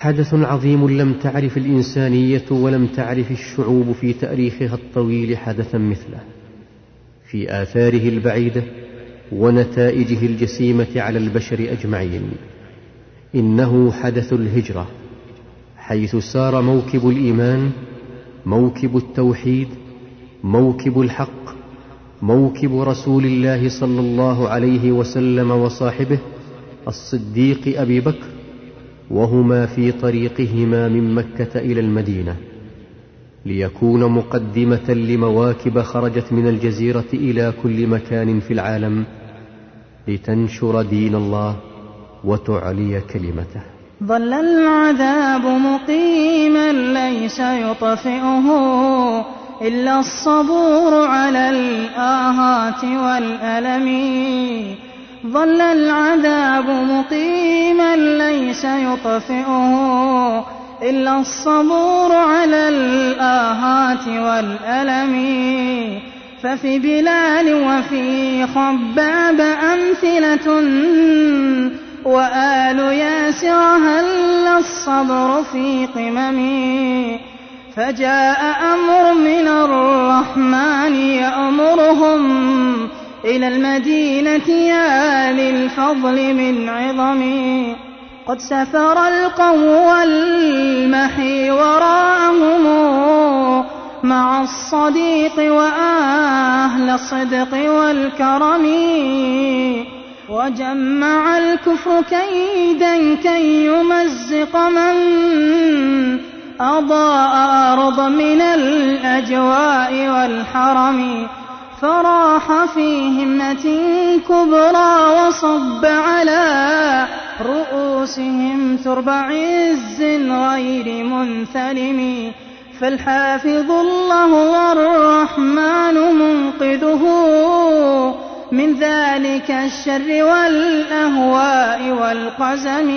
حدث عظيم لم تعرف الإنسانية ولم تعرف الشعوب في تاريخها الطويل حدثا مثله، في آثاره البعيدة ونتائجه الجسيمة على البشر أجمعين. إنه حدث الهجرة، حيث سار موكب الإيمان، موكب التوحيد، موكب الحق، موكب رسول الله صلى الله عليه وسلم وصاحبه الصديق أبي بكر، وهما في طريقهما من مكة إلى المدينة، ليكون مقدمة لمواكب خرجت من الجزيرة إلى كل مكان في العالم لتنشر دين الله وتعلي كلمته. ظل العذاب مقيما ليس يطفئه إلا الصبور على الآهات والألم. ظل العذاب مقيما ليس يطفئه إلا الصبور على الآهات والألم. ففي بلال وفي خباب أمثلة، وآل ياسر هل الصبر في قمم. فجاء أمر من الرحمن يأمرهم إلى المدينة يا للفضل من عظم. قد سفر القوم والمحي وراءهم مع الصديق وأهل الصدق والكرم. وجمع الكفر كيدا كي يمزق من أضاء أرضا من الأجواء والحرم. فراح في همة كبرى وصب على رؤوسهم ترب عز غير منثلم. فالحافظ الله والرحمن منقذه من ذلك الشر والأهواء والقزم.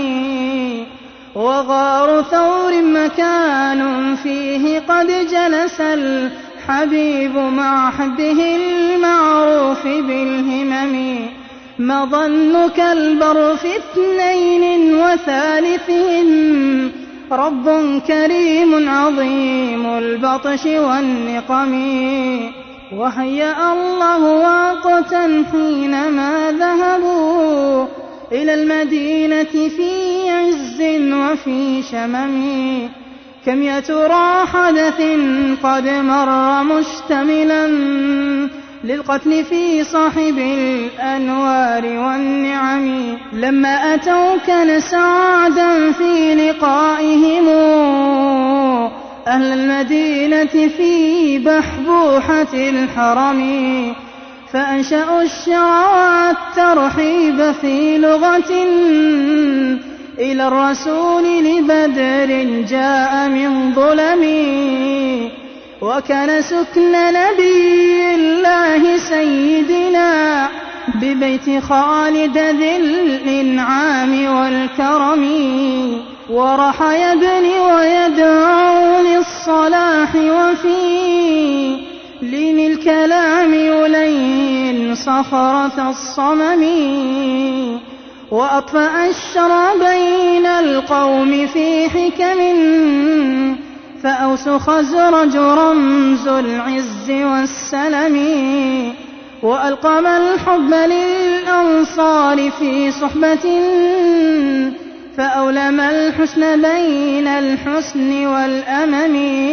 وغار ثور مكان فيه قد جلس الحبيب مع حبه المعروف بالهمم. ما ظنك البر في اثنين وثالثهم رب كريم عظيم البطش والنقم. وهيأ الله وقتا حينما ذهبوا إلى المدينة في عز وفي شمم. كم يا ترى حدث قد مر مشتملا للقتل في صاحب الأنوار والنعم. لما أتوك نسعادا في لقائهم أهل المدينة في بحبوحة الحرم. فأنشأوا الشعر والترحيب في لغة إلى الرسول لبدر جاء من ظلم. وكان سكن نبي الله سيدنا ببيت خالد ذي الإنعام والكرم. ورح يبني ويدعو للصلاح وفي لين الكلام يلين صخرة الصمم. وأطفأ الشر بين القوم في حكم. فأوس خزرج رمز العز والسلم. وألقم الحب للأنصار في صحبة. فأولم الحسن بين الحسن والأمم.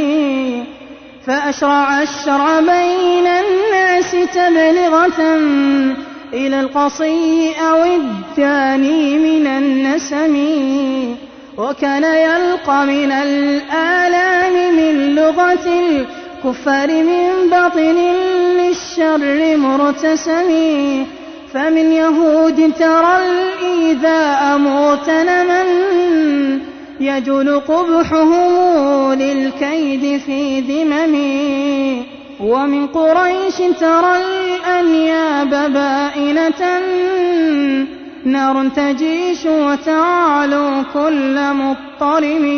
فأشرع الشرع بين الناس تبلغة إلى القصي أو الداني من النسم. وكان يلقى من الآلام من لغة الكفار من باطن للشر مرتسم. فمن يهود ترى الإيذاء مغتنما يجول قبحه للكيد في ذمم. ومن قريش ترى الأنياب بائنة نار تجيش وتعلو كل مضطرم.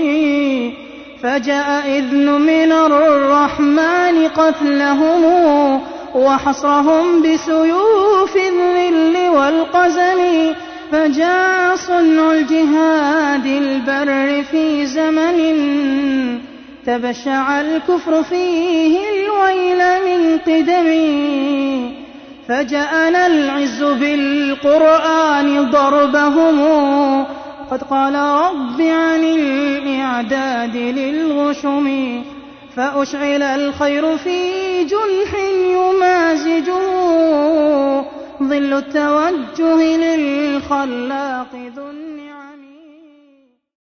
فجاء إذن من الرحمن قتلهم وحصرهم بسيوف الذل والقزم. فجاء صنع الجهاد البر في زمن تبشع الكفر فيه الويل من قدم. فجاءنا العز بالقرآن ضربهم قد قال رب عن الإعداد للغشم. فأشعل الخير في جنح يمازجه ظل التوجه للخلاق ذو